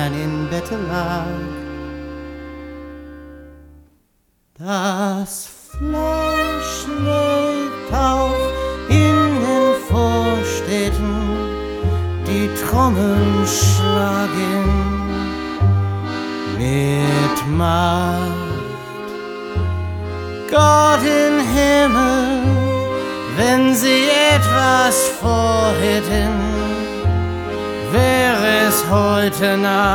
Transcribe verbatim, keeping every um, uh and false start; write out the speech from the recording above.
allein im Bette lag. Das Fleisch schlägt auf in den Vorstädten, die Trommeln schlagen mit Macht. Gott im Himmel, wenn sie etwas vorhätten, wäre es heute Nacht.